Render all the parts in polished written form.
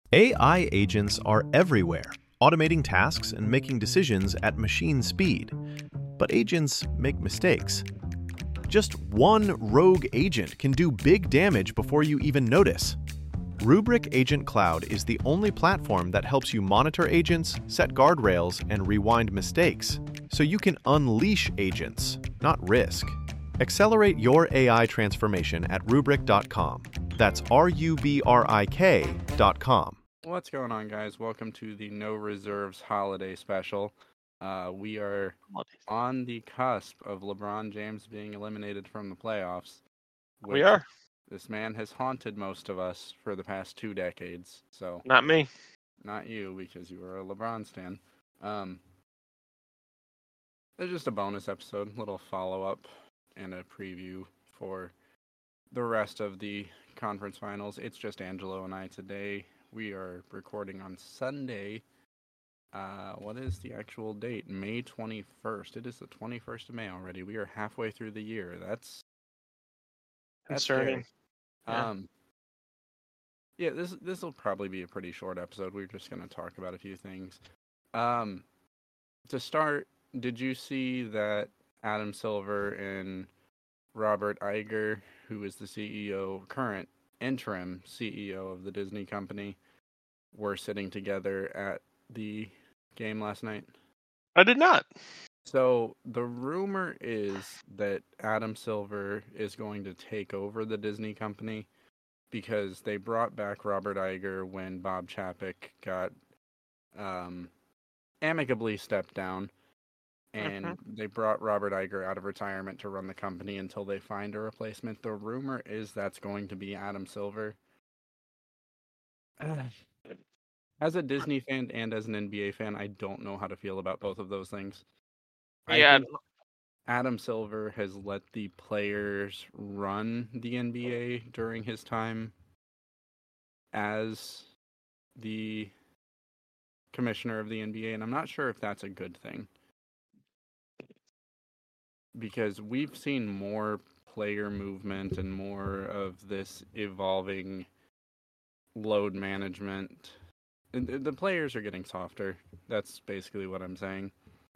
AI agents are everywhere, automating tasks and making decisions at machine speed. But agents make mistakes. Just one rogue agent can do big damage before you even notice. Rubrik Agent Cloud is the only platform that helps you monitor agents, set guardrails, and rewind mistakes, so you can unleash agents, not risk. Accelerate your AI transformation at Rubrik.com. That's RUBRIK.com. What's going on, guys? Welcome to the No Reserves Holiday Special. We are on the cusp of LeBron James being eliminated from the playoffs. We are. This man has haunted most of us for the past 2 decades. So Not me. Not you, because you are a LeBron stan. It's just a bonus episode, little follow-up and a preview for the rest of the conference finals. It's just Angelo and I today. We are recording on Sunday. What is the actual date? May 21st. It is the 21st of May already. We are halfway through the year. That's concerning. Yeah, this will probably be a pretty short episode. We're just going to talk about a few things. To start, did you see that Adam Silver and Robert Iger, who is the CEO, current interim CEO of the Disney company, were sitting together at the game last night? I did not. So the rumor is that Adam Silver is going to take over the Disney company because they brought back Robert Iger when Bob Chapek got amicably stepped down. And they brought Robert Iger out of retirement to run the company until they find a replacement. The rumor is that's going to be Adam Silver. As a Disney fan and as an NBA fan, I don't know how to feel about both of those things. Yeah. I think Adam Silver has let the players run the NBA during his time as the commissioner of the NBA, and I'm not sure if that's a good thing. Because we've seen more player movement and more of this evolving load management. The players are getting softer. That's basically what I'm saying.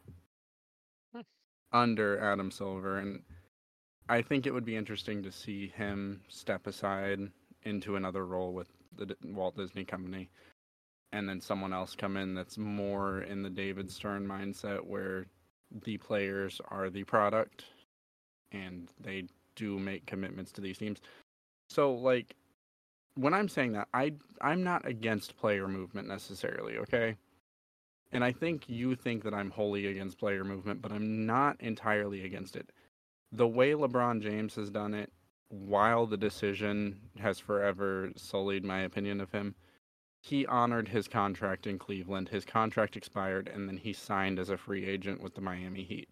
Under Adam Silver. And I think it would be interesting to see him step aside into another role with the Walt Disney Company. And then someone else come in that's more in the David Stern mindset where the players are the product and they do make commitments to these teams. So, like, when I'm saying that, I'm not against player movement necessarily, okay? And I think you think that I'm wholly against player movement, but I'm not entirely against it. The way LeBron James has done it, while the decision has forever sullied my opinion of him, he honored his contract in Cleveland. His contract expired, and then he signed as a free agent with the Miami Heat.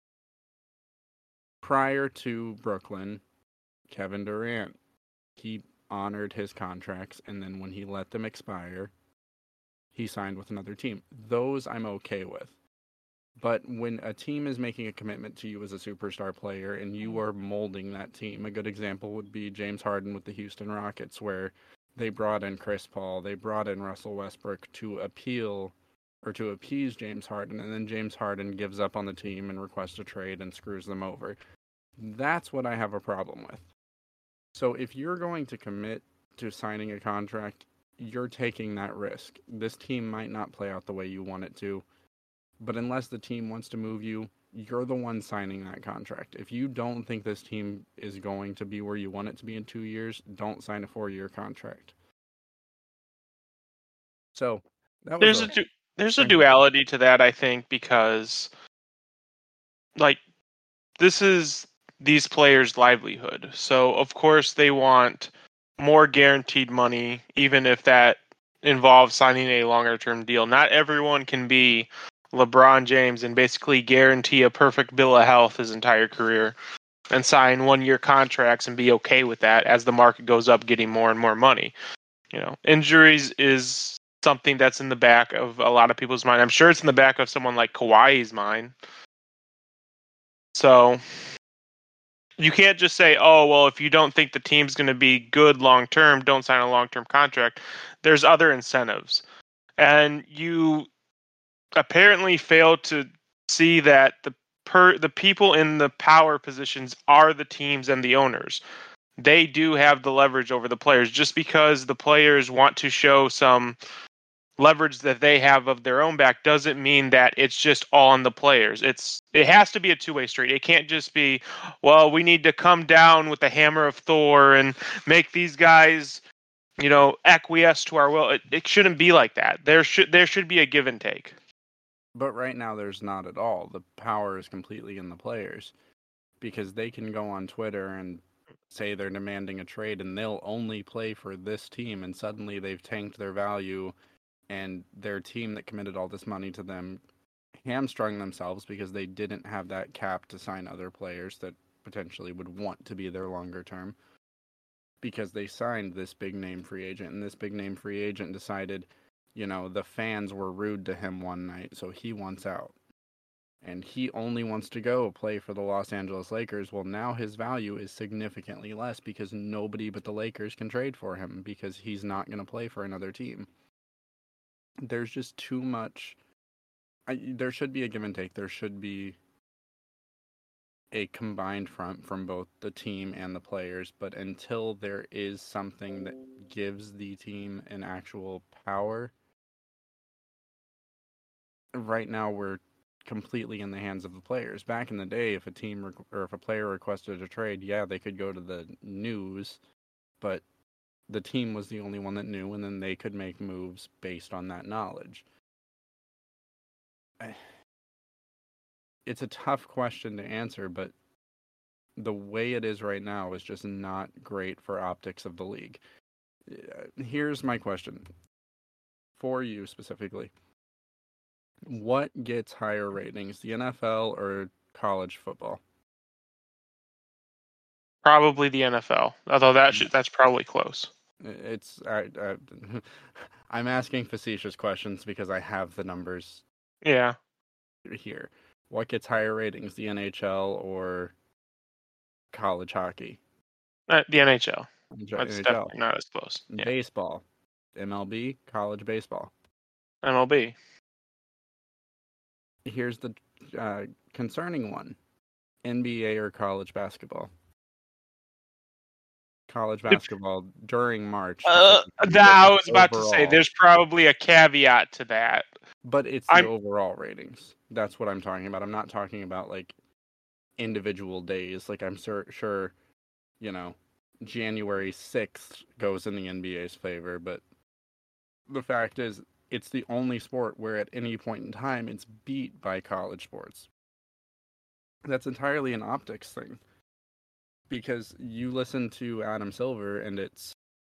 Prior to Brooklyn, Kevin Durant, he honored his contracts, and then when he let them expire, he signed with another team. Those I'm okay with. But when a team is making a commitment to you as a superstar player and you are molding that team, a good example would be James Harden with the Houston Rockets, where they brought in Chris Paul, they brought in Russell Westbrook to appease James Harden, and then James Harden gives up on the team and requests a trade and screws them over. That's what I have a problem with. So if you're going to commit to signing a contract, you're taking that risk. This team might not play out the way you want it to, but unless the team wants to move you, you're the one signing that contract. If you don't think this team is going to be where you want it to be in 2 years, don't sign a 4-year contract. So that was there's a duality to that, I think, because like this is these players' livelihood. So of course they want more guaranteed money, even if that involves signing a longer term deal. Not everyone can be LeBron James and basically guarantee a perfect bill of health his entire career and sign 1-year contracts and be okay with that as the market goes up, getting more and more money. You know, injuries is something that's in the back of a lot of people's mind. I'm sure it's in the back of someone like Kawhi's mind. So you can't just say, oh, well, if you don't think the team's going to be good long term, don't sign a long term contract. There's other incentives. And you apparently fail to see that the people in the power positions are the teams and the owners. They do have the leverage over the players. Just because the players want to show some leverage that they have of their own back doesn't mean that it's just all on the players. It has to be a two-way street. It can't just be, well, we need to come down with the hammer of Thor and make these guys, acquiesce to our will. It shouldn't be like that. There should be a give and take. But right now there's not at all. The power is completely in the players, because they can go on Twitter and say they're demanding a trade and they'll only play for this team, and suddenly they've tanked their value, and their team that committed all this money to them hamstrung themselves because they didn't have that cap to sign other players that potentially would want to be there longer term, because they signed this big name free agent, and this big name free agent decided, the fans were rude to him one night, so he wants out. And he only wants to go play for the Los Angeles Lakers. Well, now his value is significantly less because nobody but the Lakers can trade for him, because he's not going to play for another team. There's just too much. There should be a give and take. There should be a combined front from both the team and the players. But until there is something that gives the team an actual power, right now we're completely in the hands of the players. Back in the day, if a team or if a player requested a trade, yeah, they could go to the news, but the team was the only one that knew, and then they could make moves based on that knowledge. It's a tough question to answer, but the way it is right now is just not great for optics of the league. Here's my question for you specifically. What gets higher ratings, the NFL or college football? Probably the NFL, although that's probably close. I'm asking facetious questions because I have the numbers. Yeah. Here, what gets higher ratings, the NHL or college hockey? The NHL. That's NHL. definitely not as close. Yeah. Baseball, MLB, college baseball. MLB. Here's the concerning one: NBA or college basketball. College basketball during March. I was about to say, there's probably a caveat to that. But it's the overall ratings. That's what I'm talking about. I'm not talking about, individual days. I'm sure, January 6th goes in the NBA's favor. But the fact is, it's the only sport where at any point in time it's beat by college sports. That's entirely an optics thing. Because you listen to Adam Silver and it's,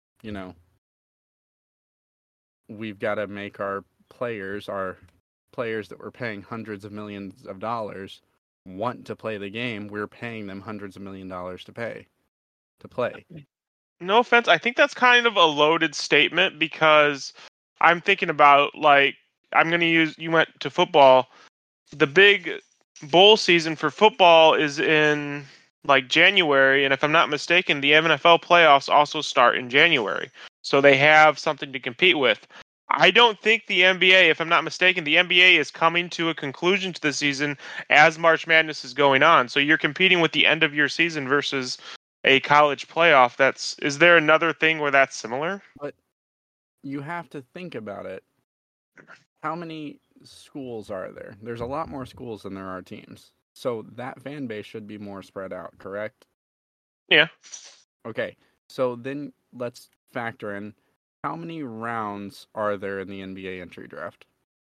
we've got to make our players that we're paying hundreds of millions of dollars want to play the game. We're paying them hundreds of millions of dollars to play. No offense, I think that's kind of a loaded statement, because I'm thinking about, you went to football. The big bowl season for football is in January, and if I'm not mistaken, the NFL playoffs also start in January. So they have something to compete with. I don't think the NBA, if I'm not mistaken, the NBA is coming to a conclusion to the season as March Madness is going on. So you're competing with the end of your season versus a college playoff. Is there another thing where that's similar? But you have to think about it. How many schools are there? There's a lot more schools than there are teams. So that fan base should be more spread out, correct? Yeah. Okay, so then let's factor in, how many rounds are there in the NBA entry draft?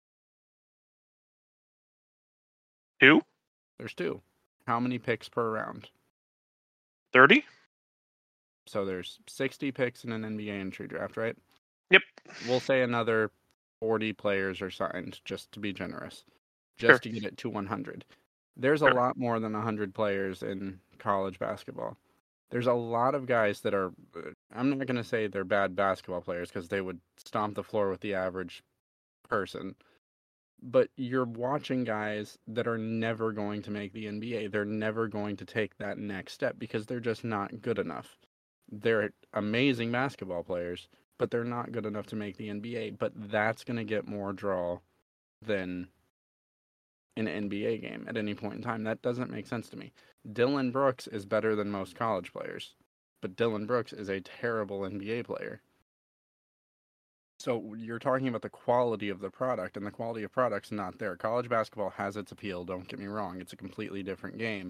2? There's 2. How many picks per round? 30? So there's 60 picks in an NBA entry draft, right? Yep. We'll say another 40 players are signed, just to be generous, just to get it to 100. There's a lot more than 100 players in college basketball. There's a lot of guys that are, I'm not going to say they're bad basketball players because they would stomp the floor with the average person. But you're watching guys that are never going to make the NBA. They're never going to take that next step because they're just not good enough. They're amazing basketball players, but they're not good enough to make the NBA. But that's going to get more draw than an NBA game at any point in time. That doesn't make sense to me. Dylan Brooks is better than most college players, but Dylan Brooks is a terrible NBA player. So you're talking about the quality of the product, and the quality of product's not there. College basketball has its appeal, don't get me wrong. It's a completely different game.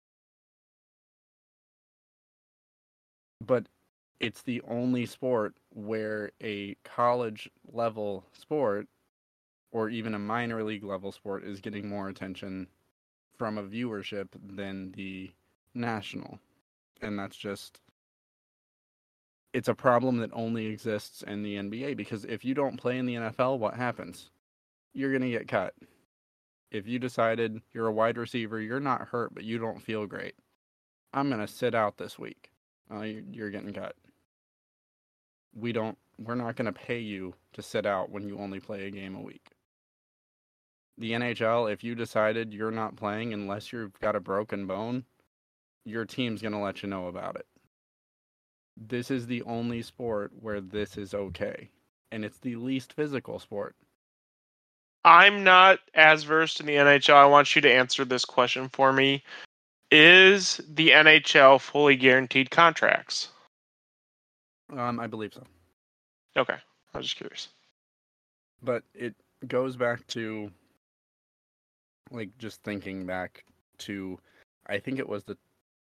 But it's the only sport where a college level sport or even a minor league level sport is getting more attention from a viewership than the national. And that's just, it's a problem that only exists in the NBA, because if you don't play in the NFL, what happens? You're going to get cut. If you decided you're a wide receiver, you're not hurt, but you don't feel great, I'm going to sit out this week. You're getting cut. We're not going to pay you to sit out when you only play a game a week. The NHL, if you decided you're not playing unless you've got a broken bone, your team's going to let you know about it. This is the only sport where this is okay, and it's the least physical sport. I'm not as versed in the NHL. I want you to answer this question for me. Is the NHL fully guaranteed contracts? I believe so. Okay, I was just curious. But it goes back to, like, just thinking back to, I think it was the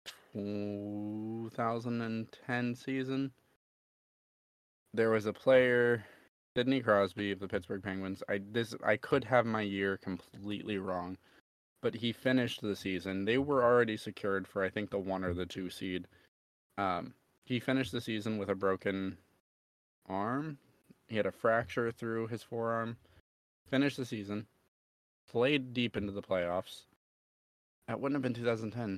2010 season. There was a player, Sidney Crosby of the Pittsburgh Penguins. I could have my year completely wrong, but he finished the season. They were already secured for, I think, the 1 or the 2 seed. He finished the season with a broken arm. He had a fracture through his forearm. Finished the season. Played deep into the playoffs. That wouldn't have been 2010.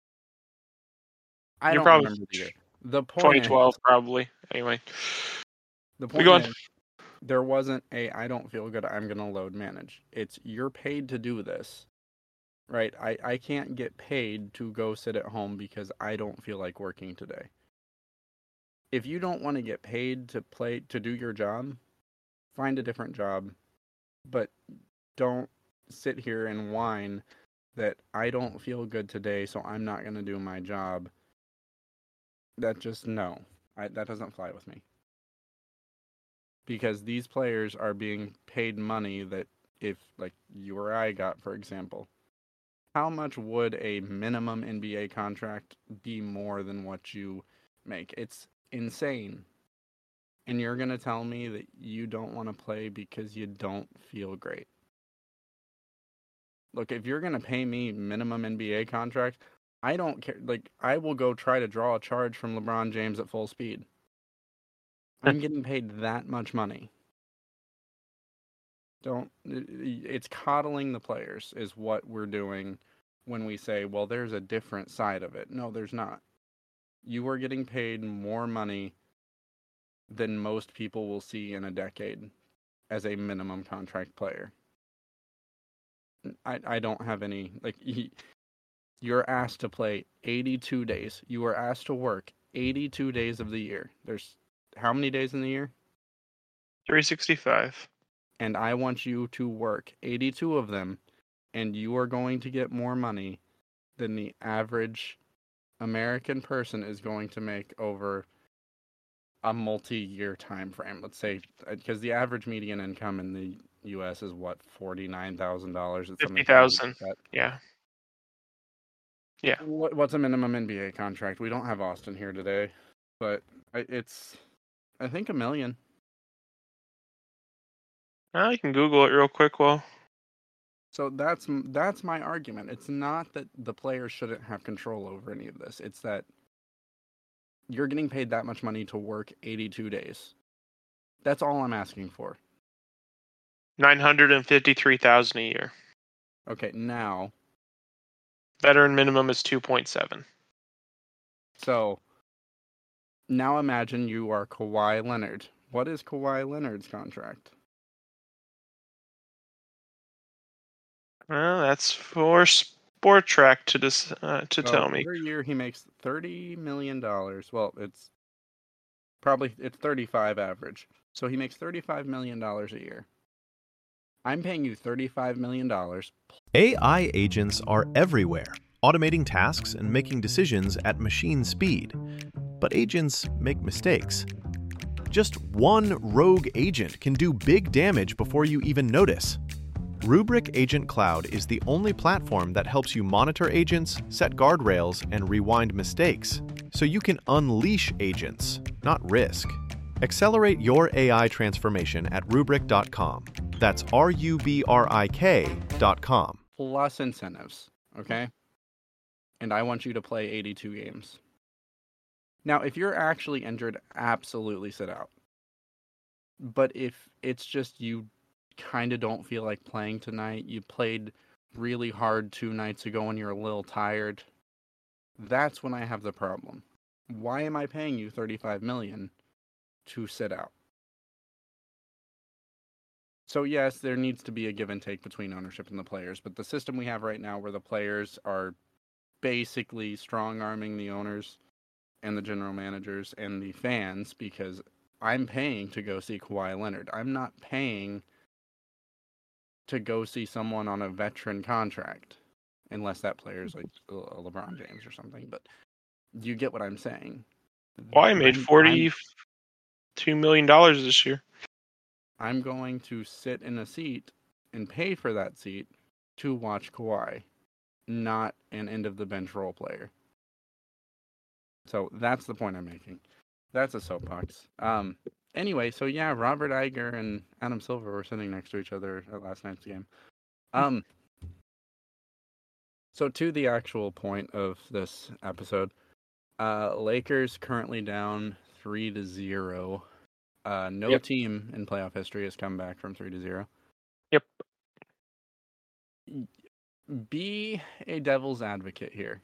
I don't remember the year. The point 2012 probably. Anyway. The point is, there wasn't a I don't feel good, I'm going to load manage. It's you're paid to do this. Right? I can't get paid to go sit at home because I don't feel like working today. If you don't want to get paid to do your job, find a different job. But don't sit here and whine that I don't feel good today, so I'm not going to do my job. That just, no. That doesn't fly with me. Because these players are being paid money that if, like, you or I got, for example, how much would a minimum NBA contract be more than what you make? It's insane. And you're going to tell me that you don't want to play because you don't feel great. Look, if you're going to pay me minimum NBA contract, I don't care. Like, I will go try to draw a charge from LeBron James at full speed. I'm getting paid that much money. It's coddling the players is what we're doing when we say, well, there's a different side of it. No, there's not. You are getting paid more money than most people will see in a decade as a minimum contract player. I don't have any, like, you're asked to play 82 days. You are asked to work 82 days of the year. There's how many days in the year? 365. And I want you to work 82 of them, and you are going to get more money than the average American person is going to make over a multi-year time frame. Let's say, because the average median income in the U.S. is what, $49,000? $50,000. Yeah. Yeah. What's a minimum NBA contract? We don't have Austin here today, but it's, I think, $1 million. I can Google it real quick. Well, so that's my argument. It's not that the players shouldn't have control over any of this. It's that you're getting paid that much money to work 82 days. That's all I'm asking for. $953,000 a year. Okay, now veteran minimum is 2.7. So now imagine you are Kawhi Leonard. What is Kawhi Leonard's contract? Well, that's for Sport Track to tell me. Every year he makes $30 million. Well, it's Probably it's 35 average. So he makes $35 million a year. I'm paying you $35 million. AI agents are everywhere, automating tasks and making decisions at machine speed. But agents make mistakes. Just one rogue agent can do big damage before you even notice. Rubrik Agent Cloud is the only platform that helps you monitor agents, set guardrails, and rewind mistakes, so you can unleash agents, not risk. Accelerate your AI transformation at Rubrik.com. That's RUBRIK.com. Plus incentives, okay? And I want you to play 82 games. Now, if you're actually injured, absolutely sit out. But if it's just you kind of don't feel like playing tonight, you played really hard 2 nights ago and you're a little tired, that's when I have the problem. Why am I paying you $35 million to sit out? So yes, there needs to be a give and take between ownership and the players, but the system we have right now where the players are basically strong-arming the owners and the general managers and the fans, because I'm paying to go see Kawhi Leonard. I'm not paying to go see someone on a veteran contract, unless that player is like LeBron James or something, but you get what I'm saying. Kawhi made $42 million this year. I'm going to sit in a seat and pay for that seat to watch Kawhi, not an end-of-the-bench role player. So that's the point I'm making. That's a soapbox. Anyway, so yeah, Robert Iger and Adam Silver were sitting next to each other at last night's game. So to the actual point of this episode, Lakers currently down 3-0. No team in playoff history has come back from 3-0. Yep. Be a devil's advocate here.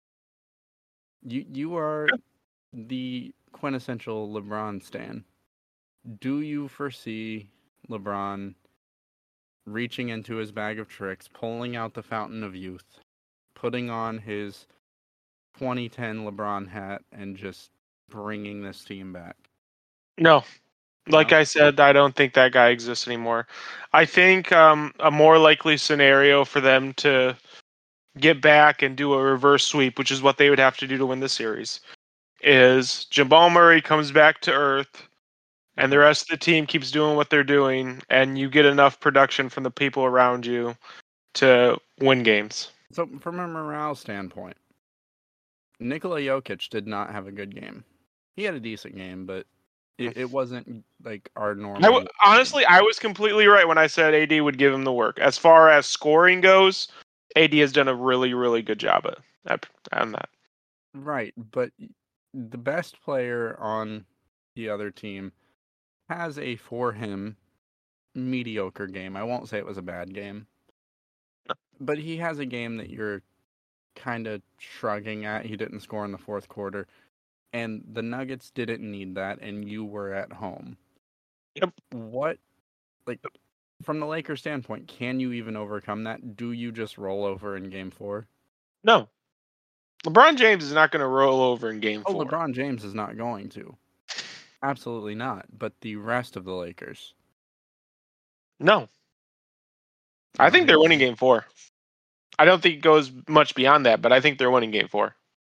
You are the quintessential LeBron stan. Do you foresee LeBron reaching into his bag of tricks, pulling out the fountain of youth, putting on his 2010 LeBron hat, and just bringing this team back? No. Like I said, I don't think that guy exists anymore. I think a more likely scenario for them to get back and do a reverse sweep, which is what they would have to do to win the series, is Jamal Murray comes back to earth and the rest of the team keeps doing what they're doing, and you get enough production from the people around you to win games. So from a morale standpoint, Nikola Jokic did not have a good game. He had a decent game, but it wasn't like our normal. Honestly, I was completely right when I said AD would give him the work. As far as scoring goes, AD has done a really, really good job on that. Right, but the best player on the other team has a, for him, mediocre game. I won't say it was a bad game, but he has a game that you're kind of shrugging at. He didn't score in the fourth quarter, and the Nuggets didn't need that, and you were at home. Yep. What, like, from the Lakers standpoint, can you even overcome that? Do you just roll over in Game 4? No. LeBron James is not going to roll over in Game 4. Oh, LeBron James is not going to. Absolutely not. But the rest of the Lakers. No. I think they're winning Game 4. I don't think it goes much beyond that, but I think they're winning Game 4.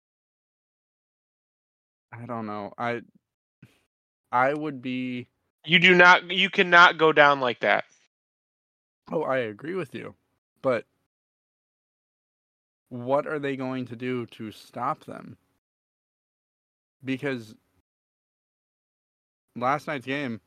I don't know. I would be... You cannot go down like that. Oh, I agree with you. But what are they going to do to stop them? Because last night's game,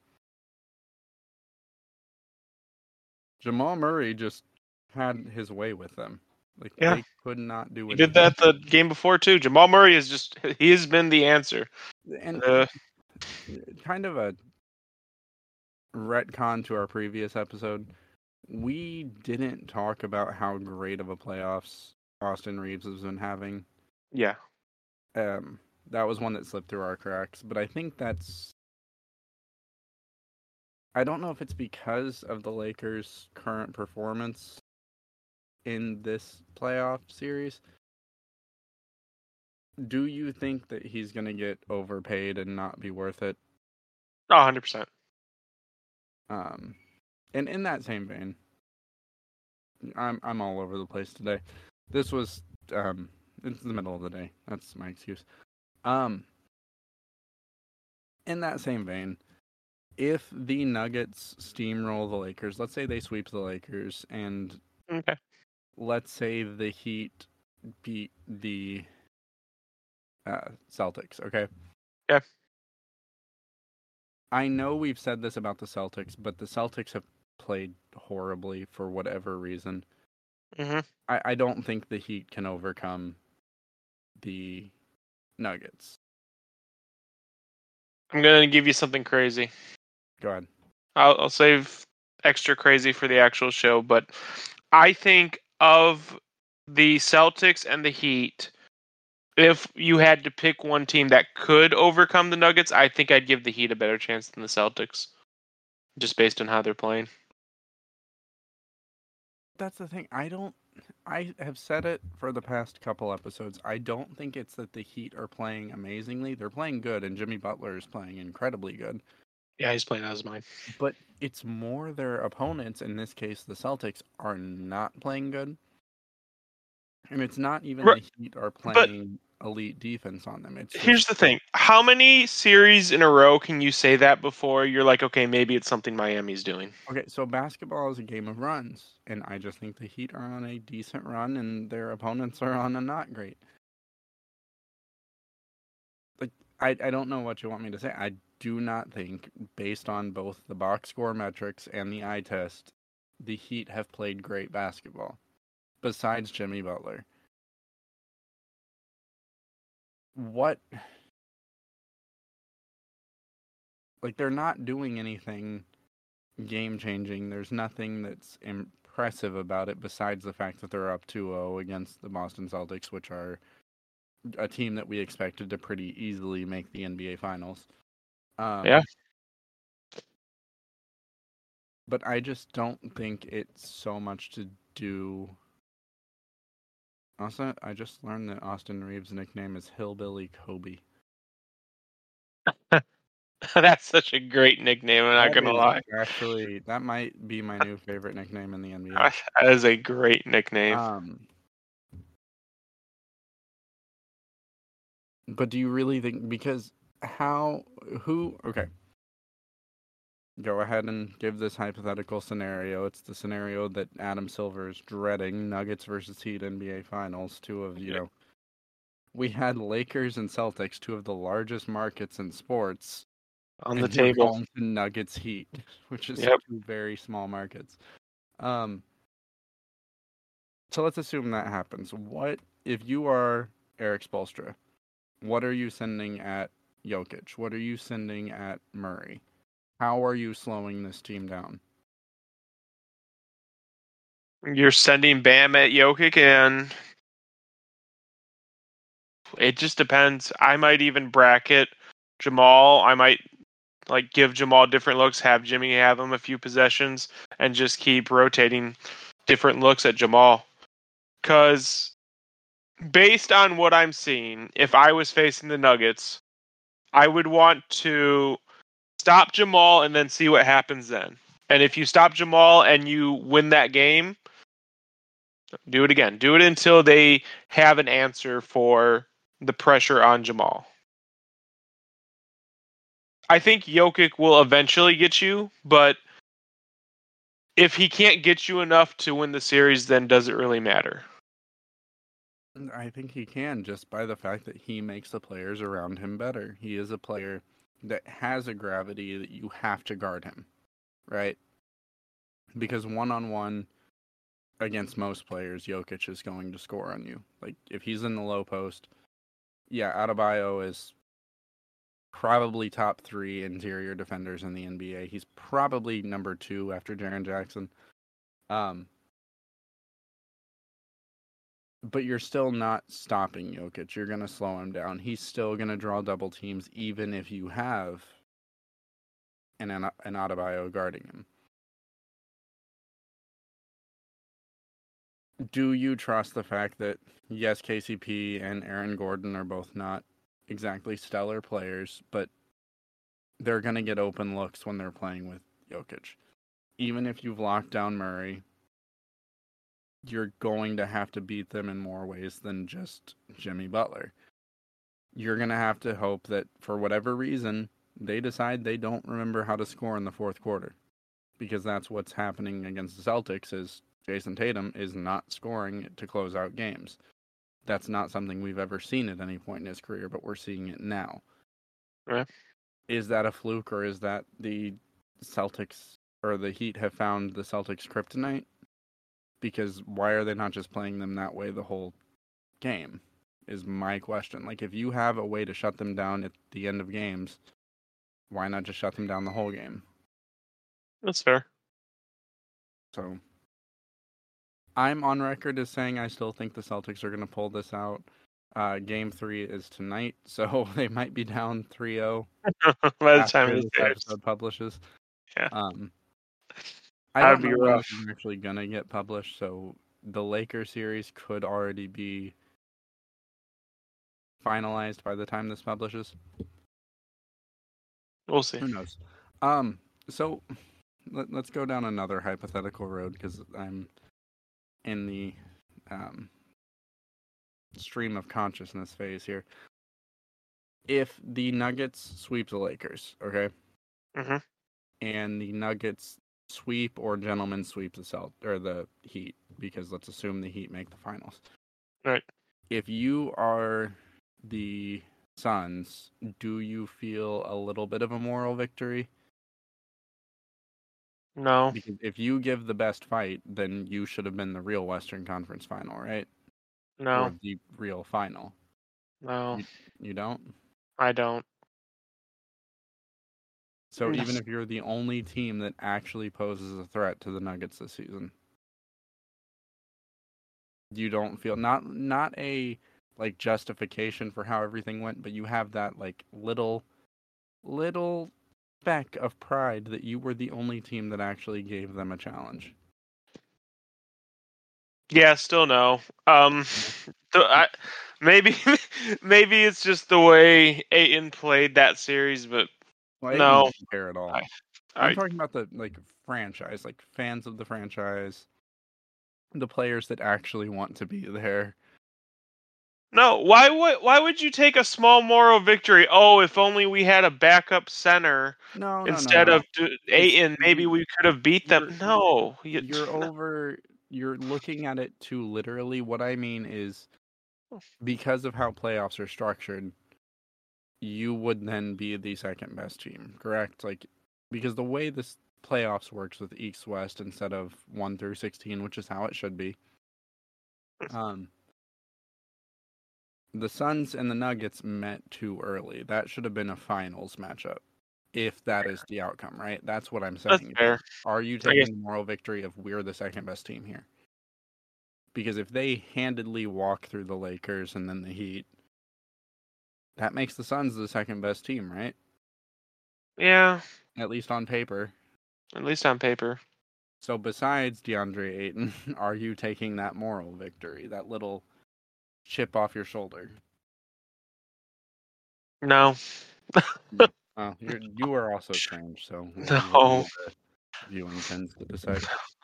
Jamal Murray just had his way with them. Like, they could not do it. He did that the game before too. Jamal Murray he has been the answer. And kind of a retcon to our previous episode, we didn't talk about how great of a playoffs Austin Reeves has been having. Yeah. That was one that slipped through our cracks, but I think I don't know if it's because of the Lakers' current performance in this playoff series, Do you think that he's going to get overpaid and not be worth it? 100%. And in that same vein, I'm all over the place today. This was it's the middle of the day. That's my excuse. In that same vein, if the Nuggets steamroll the Lakers, let's say they sweep the Lakers, and Okay. let's say the Heat beat the Celtics, okay? Yeah. I know we've said this about the Celtics, but the Celtics have played horribly for whatever reason. Mm-hmm. I don't think the Heat can overcome the Nuggets. I'm going to give you something crazy. Go ahead. I'll save extra crazy for the actual show, but I think of the Celtics and the Heat, if you had to pick one team that could overcome the Nuggets, I think I'd give the Heat a better chance than the Celtics, just based on how they're playing. That's the thing. I have said it for the past couple episodes. I don't think it's that the Heat are playing amazingly. They're playing good, and Jimmy Butler is playing incredibly good. Yeah, he's playing out of his mind. But it's more their opponents, in this case the Celtics, are not playing good. And it's not even the Heat are playing elite defense on them. It's here's the thing. How many series in a row can you say that before you're like, okay, maybe it's something Miami's doing? Okay, so basketball is a game of runs, and I just think the Heat are on a decent run, and their opponents are on a not great. Like, I don't know what you want me to say. I do not think, based on both the box score metrics and the eye test, the Heat have played great basketball, besides Jimmy Butler. What? Like, they're not doing anything game-changing. There's nothing that's impressive about it besides the fact that they're up 2-0 against the Boston Celtics, which are a team that we expected to pretty easily make the NBA Finals. Yeah. But I just don't think it's so much to do. Also, I just learned that Austin Reeves' nickname is Hillbilly Kobe. That's such a great nickname, I'm not going to lie. Actually, that might be my new favorite nickname in the NBA. That is a great nickname. But do you really think, because okay. Go ahead and give this hypothetical scenario. It's the scenario that Adam Silver is dreading. Nuggets versus Heat NBA Finals. We had Lakers and Celtics, two of the largest markets in sports, on the table. Nuggets Heat, which is two very small markets. So let's assume that happens. What if you are Erik Spoelstra? What are you sending at Jokic? What are you sending at Murray? How are you slowing this team down? You're sending Bam at Jokic, and it just depends. I might even bracket Jamal. I might give Jamal different looks, have Jimmy have him a few possessions, and just keep rotating different looks at Jamal. Because based on what I'm seeing, if I was facing the Nuggets, I would want to stop Jamal and then see what happens then. And if you stop Jamal and you win that game, do it again. Do it until they have an answer for the pressure on Jamal. I think Jokic will eventually get you, but if he can't get you enough to win the series, then does it really matter? I think he can, just by the fact that he makes the players around him better. He is a player that has a gravity that you have to guard him, right? Because one-on-one against most players, Jokic is going to score on you. Like, if he's in the low post, yeah, Adebayo is probably top 3 interior defenders in the NBA. He's probably number 2 after Jaren Jackson. But you're still not stopping Jokic. You're going to slow him down. He's still going to draw double teams, even if you have an Adebayo guarding him. do you trust the fact that, yes, KCP and Aaron Gordon are both not exactly stellar players, but they're going to get open looks when they're playing with Jokic. Even if you've locked down Murray, you're going to have to beat them in more ways than just Jimmy Butler. You're going to have to hope that, for whatever reason, they decide they don't remember how to score in the fourth quarter. Because that's what's happening against the Celtics, is Jason Tatum is not scoring to close out games. That's not something we've ever seen at any point in his career, but we're seeing it now. Right. Is that a fluke, or is that the Celtics or the Heat have found the Celtics kryptonite? Because why are they not just playing them that way the whole game, is my question. Like, if you have a way to shut them down at the end of games, why not just shut them down the whole game? That's fair. So, I'm on record as saying I still think the Celtics are going to pull this out. Game 3 is tonight, so they might be down 3-0 By the time after this this airs. episode publishes. Yeah. I That'd don't be know when rough. this is actually going to get published, so the Lakers series could already be finalized by the time this publishes. We'll see. Who knows? So let's go down another hypothetical road, because I'm in the stream of consciousness phase here. If the Nuggets sweep the Lakers, okay, Mhm. and the Nuggets sweep or gentlemen sweep the Heat, because let's assume the Heat make the finals. Right. If you are the Suns, do you feel a little bit of a moral victory? No. Because if you give the best fight, then you should have been the real Western Conference final, right? Or No. the real final. No. You don't? I don't. So No. even if you're the only team that actually poses a threat to the Nuggets this season, you don't feel not a like justification for how everything went, but you have that like little speck of pride that you were the only team that actually gave them a challenge. Yeah, still no. Maybe maybe it's just the way Ayton played that series, but Well, Ayton no. doesn't care at all. I'm talking about the franchise, like fans of the franchise, the players that actually want to be there. No, why would you take a small moral victory? Oh, if only we had a backup center No. instead of Ayton, maybe we could have beat them. No, You're looking at it too literally. What I mean is, because of how playoffs are structured, you would then be the second best team, correct? Like, because the way this playoffs works with East West instead of 1 through 16, which is how it should be. The Suns and the Nuggets met too early. That should have been a finals matchup, if that is the outcome, right? That's what I'm saying. That's fair. Are you taking the moral victory of we're the second best team here? Because if they handedly walk through the Lakers and then the Heat, that makes the Suns the second best team, right? Yeah. At least on paper. At least on paper. So besides DeAndre Ayton, are you taking that moral victory, that little chip off your shoulder? No. Oh, you are also strange, so No. viewing tends to decide.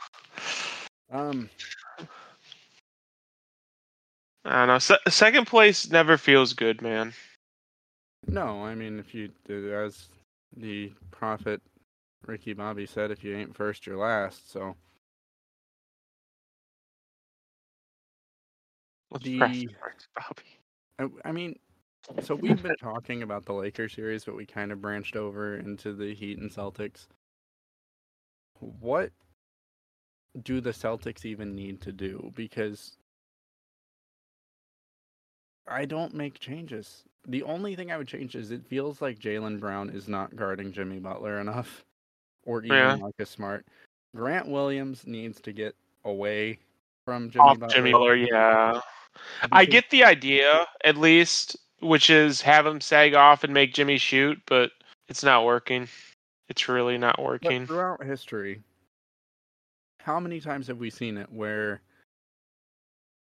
I don't know. Second place never feels good, man. No, I mean, if you, as the prophet Ricky Bobby said, if you ain't first, you're last. So Bobby? I mean, so we've been talking about the Lakers series, but we kind of branched over into the Heat and Celtics. What do the Celtics even need to do? Because I don't make changes. The only thing I would change is it feels like Jaylen Brown is not guarding Jimmy Butler enough, or even Marcus Smart. Grant Williams needs to get away from Jimmy Butler. Jimmy Butler, yeah. I get the idea, at least, which is have him sag off and make Jimmy shoot, but it's not working. It's really not working. But throughout history, how many times have we seen it where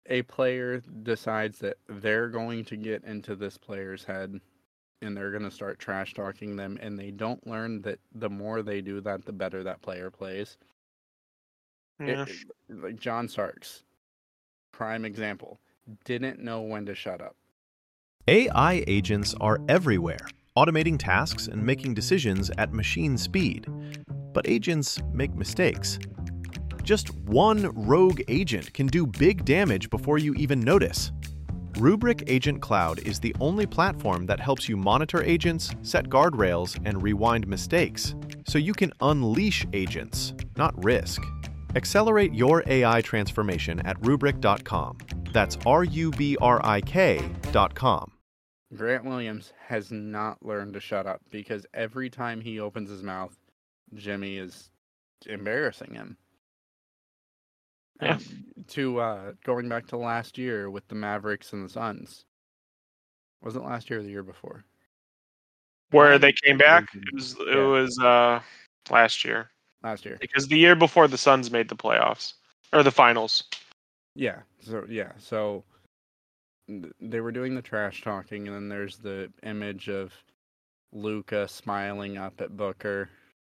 a player decides that they're going to get into this player's head and they're going to start trash talking them, and they don't learn that the more they do that, the better that player plays. Yeah. Like John Starks, prime example, didn't know when to shut up. AI agents are everywhere, automating tasks and making decisions at machine speed. But agents make mistakes. Just one rogue agent can do big damage before you even notice. Rubrik Agent Cloud is the only platform that helps you monitor agents, set guardrails, and rewind mistakes, so you can unleash agents, not risk. Accelerate your AI transformation at Rubrik.com. That's RUBRIK.com. Grant Williams has not learned to shut up because every time he opens his mouth, Jimmy is embarrassing him. Yeah. Going back to last year with the Mavericks and the Suns. Was it last year or the year before? Where they came back? It was last year. Last year. Because the year before the Suns made the playoffs. Or the finals. Yeah. So they were doing the trash talking, and then there's the image of Luka smiling up at Booker.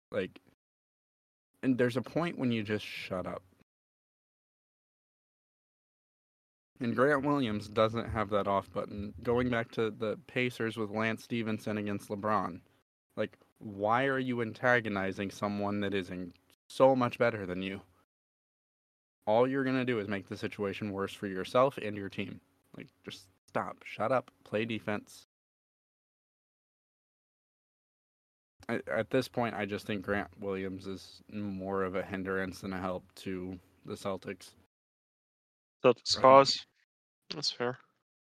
And there's a point when you just shut up. And Grant Williams doesn't have that off button. Going back to the Pacers with Lance Stevenson against LeBron. Why are you antagonizing someone that is so much better than you? All you're going to do is make the situation worse for yourself and your team. Just stop. Shut up. Play defense. At this point, I just think Grant Williams is more of a hindrance than a help to the Celtics. Celtics cause. That's fair.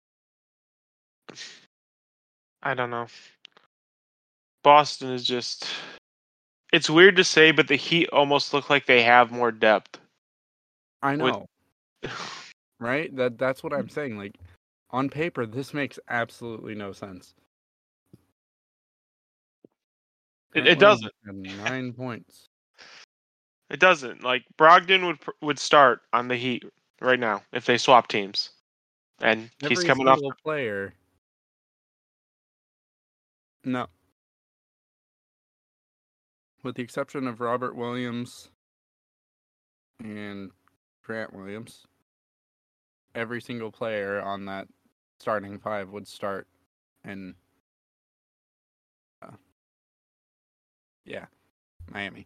I don't know. Boston is just... It's weird to say, but the Heat almost look like they have more depth. I know. Right? That's what I'm saying. On paper, this makes absolutely no sense. It doesn't. 9 points. It doesn't. Brogdon would start on the Heat right now if they swap teams, and he's coming off. Player. No. With the exception of Robert Williams and Grant Williams, every single player on that starting five would start in Miami.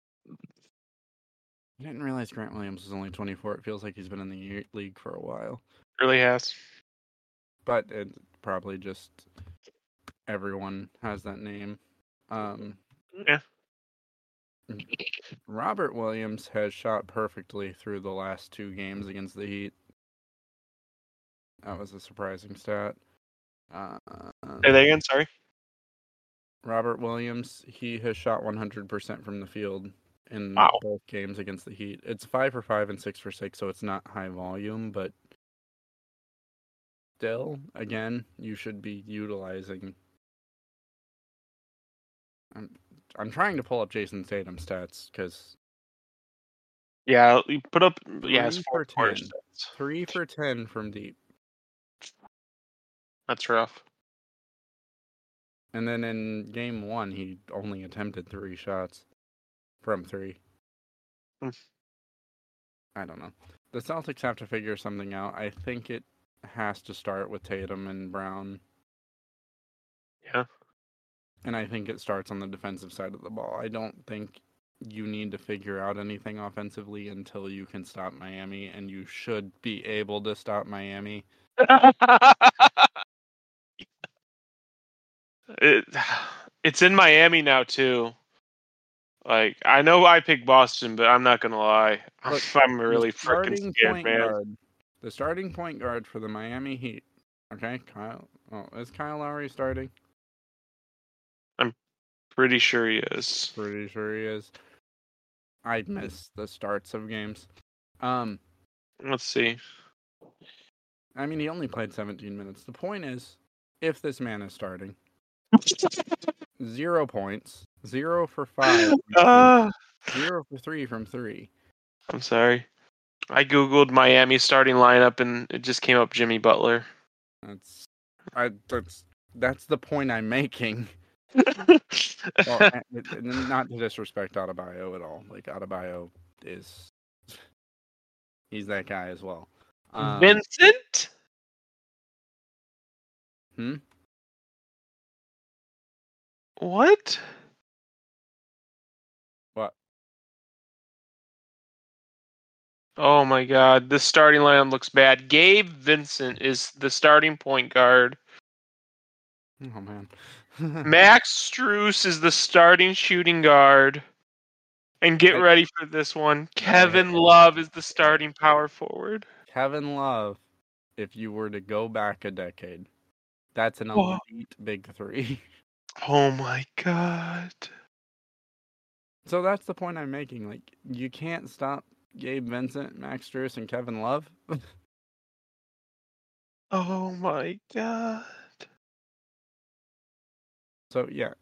I didn't realize Grant Williams was only 24. It feels like he's been in the league for a while. Really has. But it's probably just everyone has that name. Yeah. Robert Williams has shot perfectly through the last 2 games against the Heat. That was a surprising stat. Say that again, sorry. Robert Williams, he has shot 100% from the field in both games against the Heat. It's 5 for 5 and 6 for 6, so it's not high volume, but still, again, you should be utilizing. I'm trying to pull up Jason Tatum's stats because. Yeah, you put up. 3 for 10. 3 for 10 from deep. That's rough. And then in game 1, he only attempted 3 shots from 3. I don't know. The Celtics have to figure something out. I think it has to start with Tatum and Brown. Yeah. And I think it starts on the defensive side of the ball. I don't think you need to figure out anything offensively until you can stop Miami, and you should be able to stop Miami. It's in Miami now too. I know I picked Boston, but I'm not gonna lie. I'm really freaking scared, man. The starting point guard for the Miami Heat. Okay, Kyle. Oh, is Kyle Lowry starting? I'm pretty sure he is. Pretty sure he is. I miss the starts of games. Let's see. I mean, he only played 17 minutes. The point is, if this man is starting, 0 points, 0 for 5, 0 for 3 from 3. I'm sorry. I googled Miami starting lineup and it just came up Jimmy Butler. That's the point I'm making. Well, and not to disrespect Adebayo at all. Like Adebayo he's that guy as well. Vincent? What? What? Oh my god, this starting lineup looks bad. Gabe Vincent is the starting point guard. Oh man. Max Strus is the starting shooting guard. And get ready for this one. Kevin Love is the starting power forward. Kevin Love, if you were to go back a decade, that's an elite big three. Oh my god. So that's the point I'm making. Like, you can't stop Gabe Vincent, Max Strus, and Kevin Love. Oh my god. So yeah,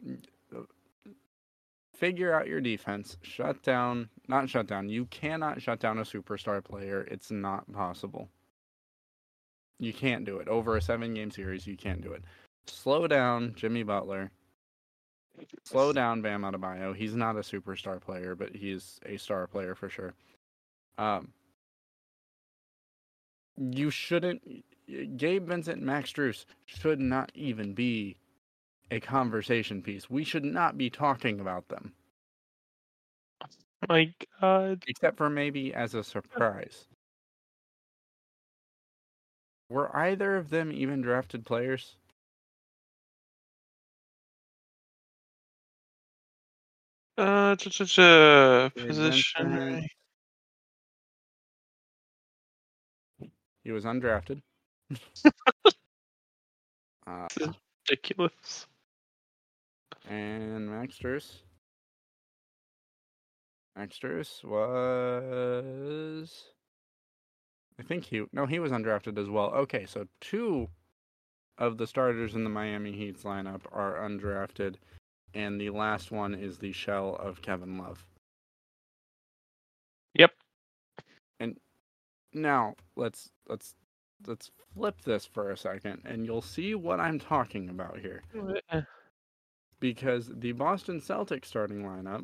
figure out your defense. Not shut down. You cannot shut down a superstar player. It's not possible. You can't do it. Over a 7-game series, you can't do it. Slow down Jimmy Butler. Slow down Bam Adebayo. He's not a superstar player, but he's a star player for sure. You shouldn't. Gabe Vincent and Max Strus should not even be a conversation piece. We should not be talking about them. My god. Except for maybe as a surprise. Were either of them even drafted players? Position. He was undrafted. Ridiculous. And Max Strus. Max Strus was... I think he was undrafted as well. Okay, so 2 of the starters in the Miami Heat's lineup are undrafted, and the last one is the shell of Kevin Love. Yep. And now let's flip this for a second, and you'll see what I'm talking about here. Because the Boston Celtics starting lineup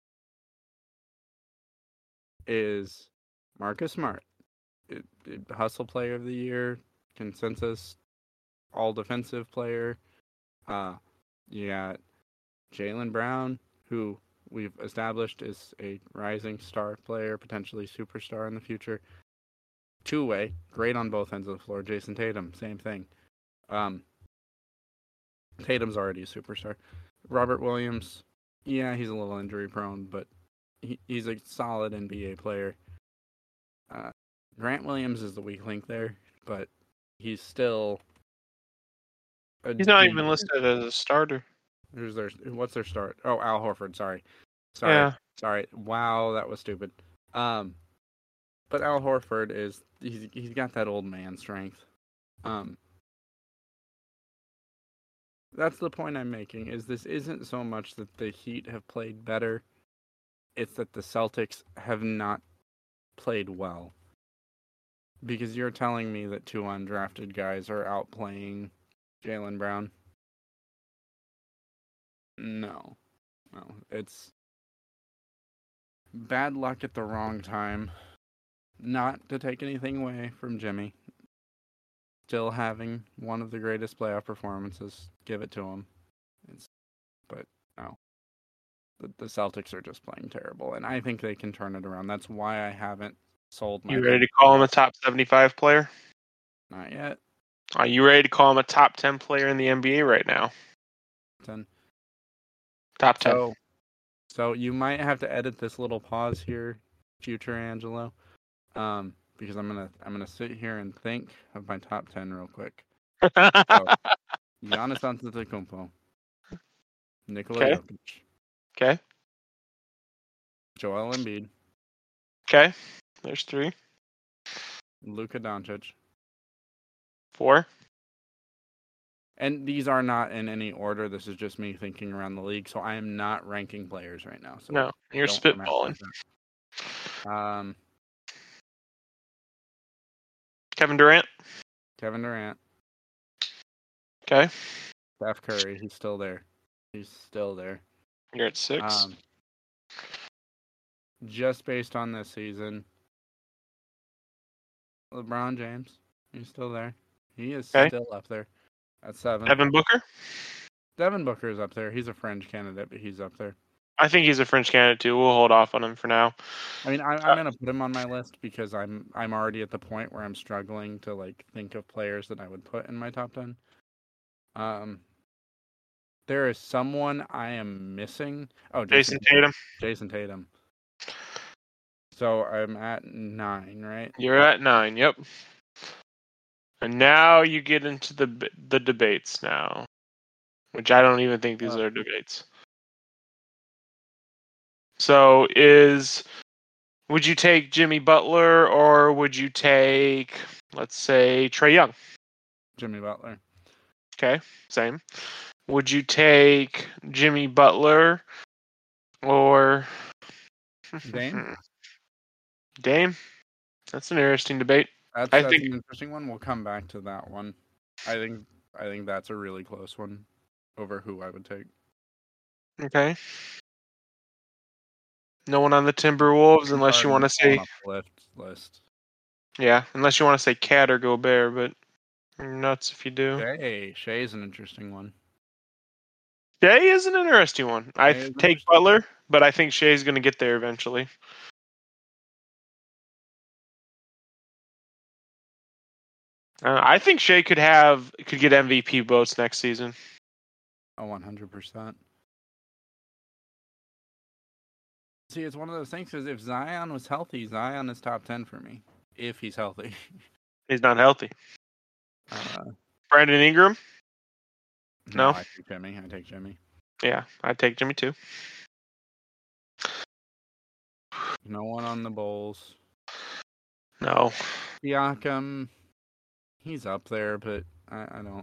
is Marcus Smart, Hustle Player of the Year, consensus All Defensive Player. You got Jaylen Brown, who we've established is a rising star player, potentially superstar in the future. Two-way, great on both ends of the floor. Jason Tatum, same thing. Tatum's already a superstar. Robert Williams, yeah, he's a little injury prone, but he's a solid NBA player. Grant Williams is the weak link there, but he's still... He's not even listed as a starter. What's their start? Oh, Al Horford, sorry. Sorry. Wow, that was stupid. But Al Horford he's got that old man strength. That's the point I'm making, is this isn't so much that the Heat have played better, it's that the Celtics have not played well. Because you're telling me that 2 undrafted guys are outplaying Jaylen Brown? No. It's bad luck at the wrong time. Not to take anything away from Jimmy. Still having one of the greatest playoff performances. Give it to him. But no. The Celtics are just playing terrible, and I think they can turn it around. That's why I haven't sold my... You ready to call him a top 75 player? Not yet. Are you ready to call him a top 10 player in the NBA right now? 10. Top 10. So you might have to edit this little pause here, future Angelo, because I'm gonna sit here and think of my top 10 real quick. So, Giannis Antetokounmpo, Nikola Jokic. Okay. Joel Embiid. Okay. There's 3. Luka Doncic. 4. And these are not in any order. This is just me thinking around the league. So I am not ranking players right now. So no, you're spitballing. Kevin Durant. Kevin Durant. Okay. Steph Curry. He's still there. He's still there. You're at 6. Just based on this season, LeBron James. He's still there. He is still up there at 7. Devin Booker. Devin Booker is up there. He's a fringe candidate, but he's up there. I think he's a fringe candidate too. We'll hold off on him for now. I mean, I'm gonna put him on my list because I'm already at the point where I'm struggling to like think of players that I would put in my top 10. There is someone I am missing. Oh, Jason Tatum. Jason Tatum. So I'm at 9, right? You're at 9. Yep. And now you get into the debates now, which I don't even think these are debates. So would you take Jimmy Butler or would you take, let's say, Trae Young? Jimmy Butler. Okay, same. Would you take Jimmy Butler or Dame? Dame? That's an interesting debate. That's an interesting one. We'll come back to that one. I think that's a really close one over who I would take. Okay. No one on the Timberwolves unless you want to say list. Yeah, unless you want to say Cat or Gobert, but you're nuts if you do. Shea's an interesting one. Shea is an interesting one. I take Butler, but I think Shea's going to get there eventually. I think Shea could get MVP votes next season. Oh, 100%. See, it's one of those things because if Zion was healthy, Zion is top 10 for me. If he's healthy. He's not healthy. Brandon Ingram? No. I take Jimmy. Yeah, I take Jimmy too. No one on the Bulls. No. Siakam, he's up there, but I don't.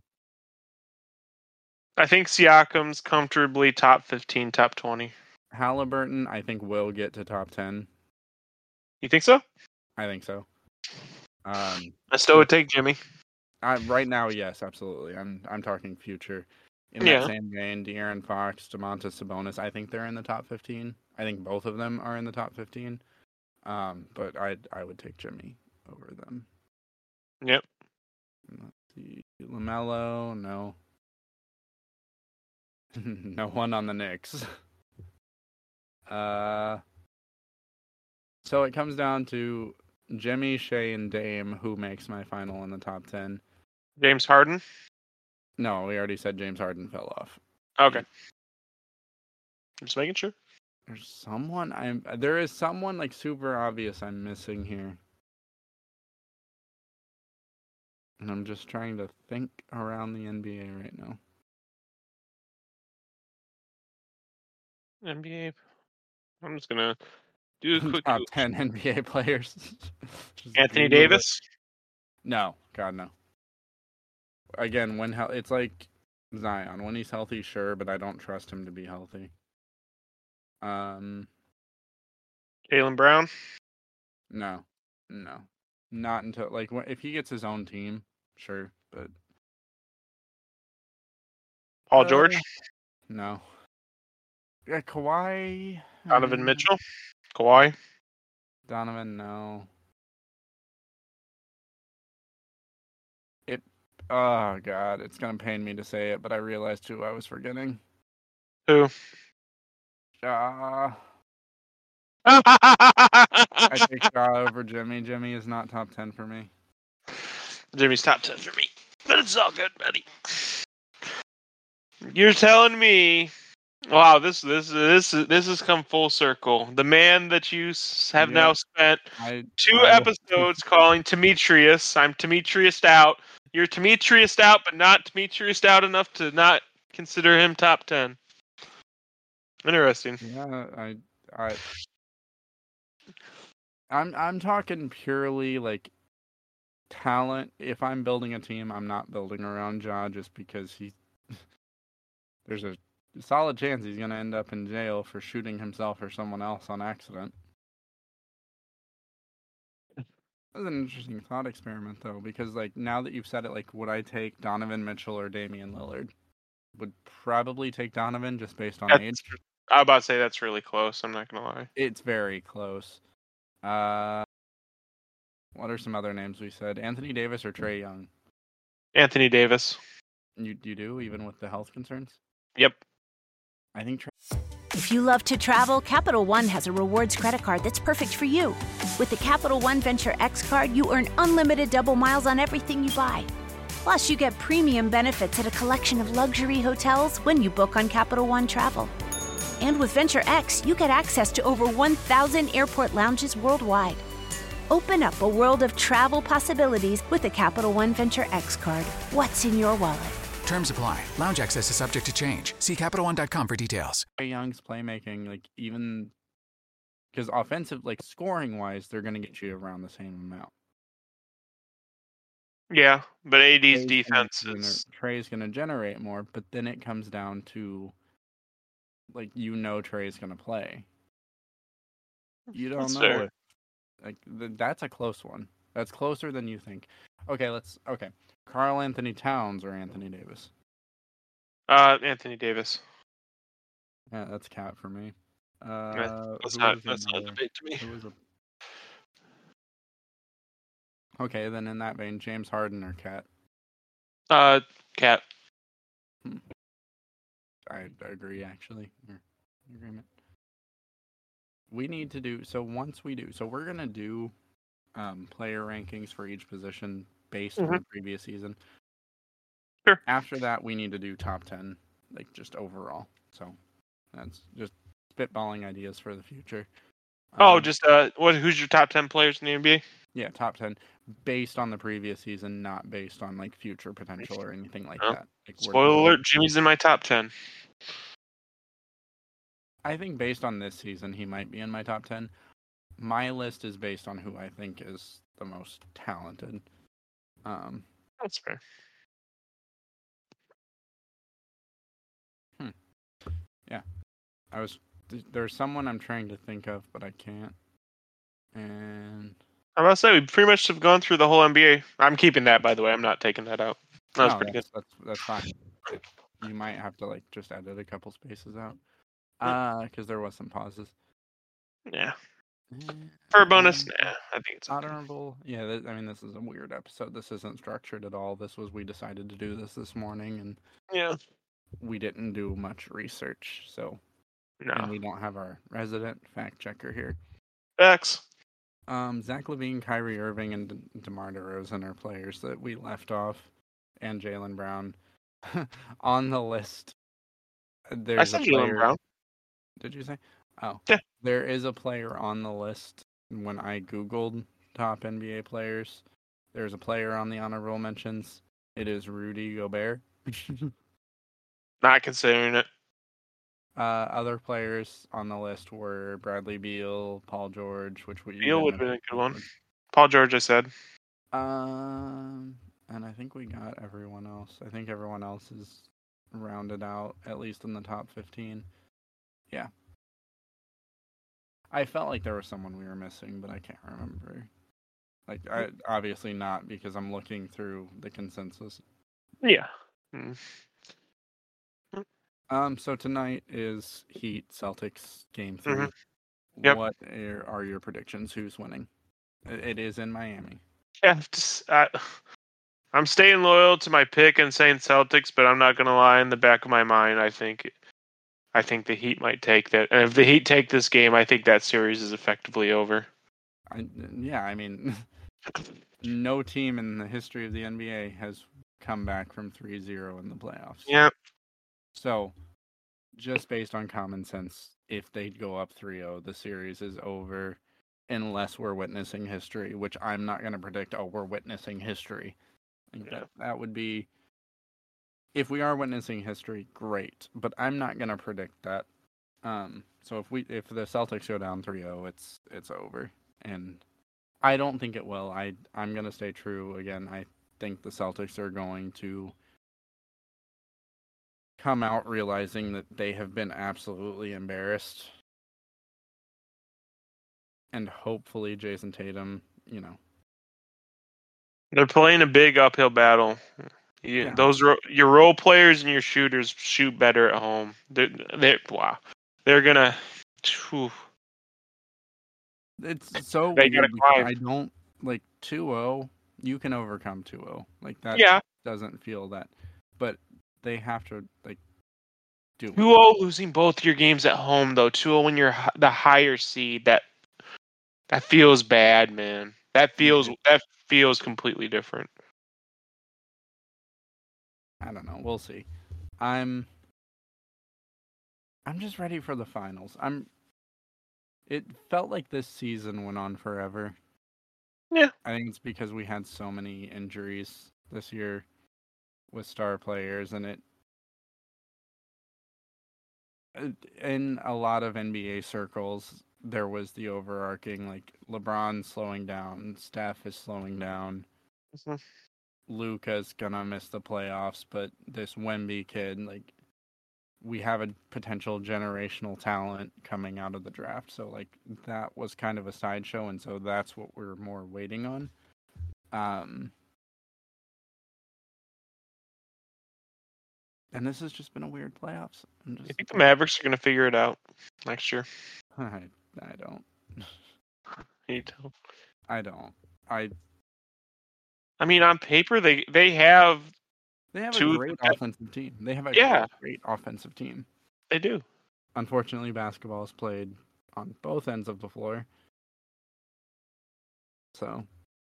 I think Siakam's comfortably top 15, top 20. Halliburton, I think, will get to top 10. You think so? I think so. I still would take Jimmy. Right now, yes, absolutely. I'm talking future. In that same vein, De'Aaron Fox, Domantas Sabonis, I think they're in the top 15. I think both of them are in the top 15. But I would take Jimmy over them. Yep. Let's see. LaMelo, no. No one on the Knicks. So it comes down to Jimmy, Shea, and Dame. Who makes my final in the top 10? James Harden? No, we already said James Harden fell off. Okay. Just making sure. There is someone like super obvious I'm missing here. And I'm just trying to think around the NBA right now. NBA. I'm just gonna do a quick top 10 NBA players. Anthony Davis? No, God no. Again, it's like Zion. When he's healthy, sure, but I don't trust him to be healthy. Jaylen Brown? No, not until if he gets his own team, sure, but Paul George? No. Yeah, Kawhi. Donovan Mitchell? Kawhi? Donovan, no. Oh, God, it's going to pain me to say it, but I realized who I was forgetting. Who? Ja. I take Ja over Jimmy. Jimmy is not top 10 for me. Jimmy's top 10 for me. But it's all good, buddy. You're telling me... Wow, this has come full circle. The man that you have now spent 2 episodes calling Demetrius. I'm Demetrius out. You're Demetrius out, but not Demetrius out enough to not consider him top 10. Interesting. Yeah, I'm talking purely like talent. If I'm building a team, I'm not building around Ja just because there's a solid chance he's going to end up in jail for shooting himself or someone else on accident. That's an interesting thought experiment, though, because like now that you've said it, like would I take Donovan Mitchell or Damian Lillard? Would probably take Donovan just based on age. I was about to say that's really close. I'm not gonna lie. It's very close. What are some other names we said? Anthony Davis or Trae Young? Anthony Davis. You do even with the health concerns? Yep. I think. If you love to travel, Capital One has a rewards credit card that's perfect for you. With the Capital One Venture X card, you earn unlimited double miles on everything you buy. Plus, you get premium benefits at a collection of luxury hotels when you book on Capital One Travel. And with Venture X, you get access to over 1,000 airport lounges worldwide. Open up a world of travel possibilities with the Capital One Venture X card. What's in your wallet? Terms apply. Lounge access is subject to change. See CapitalOne.com for details. Trae Young's playmaking, like even because offensive, like scoring wise, they're going to get you around the same amount. Yeah, but AD's defense is Trae's going to generate more, but then it comes down to like Trae's going to play. You don't That's know fair. if like that's a close one. That's closer than you think. Okay. Karl Anthony Towns or Anthony Davis? Anthony Davis. Yeah, that's Cat for me. That's not a debate to me. Okay, then in that vein, James Harden or Cat? Cat. I agree, actually. Agreement. We need to do so. Once we do, so we're gonna do player rankings for each position based on the previous season. Sure. After that, we need to do top 10, like just overall. So that's just spitballing ideas for the future. Who's your top 10 players in the NBA? Yeah, top 10 based on the previous season, not based on like future potential or anything like that. Like, Spoiler alert: Jimmy's in my top 10. I think based on this season, he might be in my top 10. My list is based on who I think is the most talented. That's fair. Yeah. There's someone I'm trying to think of, but I can't. And I'm about to say we pretty much have gone through the whole NBA. I'm keeping that, by the way. I'm not taking that out. That was pretty good. That's fine. You might have to like just edit a couple spaces out. Because there was some pauses. Yeah. For a bonus, I think it's honorable. Okay. Yeah, this is a weird episode. This isn't structured at all. We decided to do this morning, and we didn't do much research, so and we don't have our resident fact checker here. Facts. Zach LaVine, Kyrie Irving, and DeMar DeRozan are players that we left off, and Jaylen Brown on the list. I said Jaylen Brown. Did you say? Oh. Yeah. There is a player on the list when I Googled top NBA players. There's a player on the honorable mentions. It is Rudy Gobert. Not considering it. Other players on the list were Bradley Beal, Paul George, Beal would have been a good one. Paul George, I said. And I think we got everyone else. I think everyone else is rounded out, at least in the top 15. Yeah. I felt like there was someone we were missing, but I can't remember. Like, obviously not, because I'm looking through the consensus. Yeah. So tonight is Heat Celtics Game 3. Mm-hmm. Yep. What are your predictions? Who's winning? It is in Miami. Yeah, I'm staying loyal to my pick and saying Celtics, but I'm not going to lie. In the back of my mind, I think the Heat might take that. And if the Heat take this game, I think that series is effectively over. No team in the history of the NBA has come back from 3-0 in the playoffs. Yeah. So, just based on common sense, if they go up 3-0, the series is over unless we're witnessing history, which I'm not going to predict, we're witnessing history. That would be... If we are witnessing history, great. But I'm not going to predict that. So if the Celtics go down 3-0, it's over. And I don't think it will. I'm going to stay true. Again, I think the Celtics are going to come out realizing that they have been absolutely embarrassed. And hopefully Jason Tatum, They're playing a big uphill battle. Yeah. Your role players and your shooters shoot better at home. Wow. They're gonna. Whew, It's so they gotta weird because climb. I don't like 2-0. You can overcome 2-0. Like that Yeah. doesn't feel that, but they have to like do it. 2-0 losing both your games at home though. 2-0 when you're the higher seed. That feels bad, man. That feels completely different. I don't know. We'll see. I'm just ready for the finals. It felt like this season went on forever. Yeah. I think it's because we had so many injuries this year with star players, and in a lot of NBA circles there was the overarching like LeBron slowing down, Steph is slowing down, Mhm. Luka's gonna miss the playoffs, but this Wemby kid, like, we have a potential generational talent coming out of the draft. So like that was kind of a sideshow, and so that's what we're more waiting on. And this has just been a weird playoffs. I think the Mavericks are gonna figure it out next year. I don't. You don't. I don't. I mean, on paper, they have They have a two. great offensive team. They have a Yeah, great offensive team. they do. Unfortunately, basketball is played on both ends of the floor. So,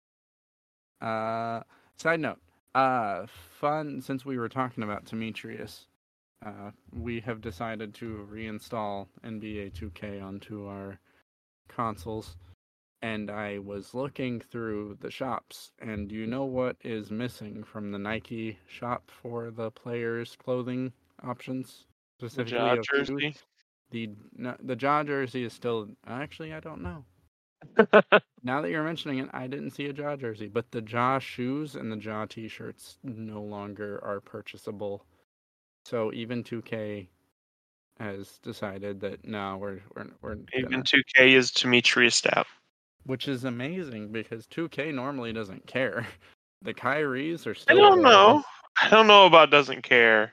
side note, fun, since we were talking about Demetrius, we have decided to reinstall NBA 2K onto our consoles. And I was looking through the shops, and you know what is missing from the Nike shop for the players' clothing options, The specifically Ja of shoes? jersey. The Ja jersey is still, actually, I don't know. Now that you're mentioning it, I didn't see a Ja jersey, but the Ja shoes and the Ja t-shirts no longer are purchasable. So even 2K has decided that no, we're Even gonna, 2K is Demetrius stat. which is amazing because 2K normally doesn't care. The Kyries are I still don't available. know. I don't know about doesn't care.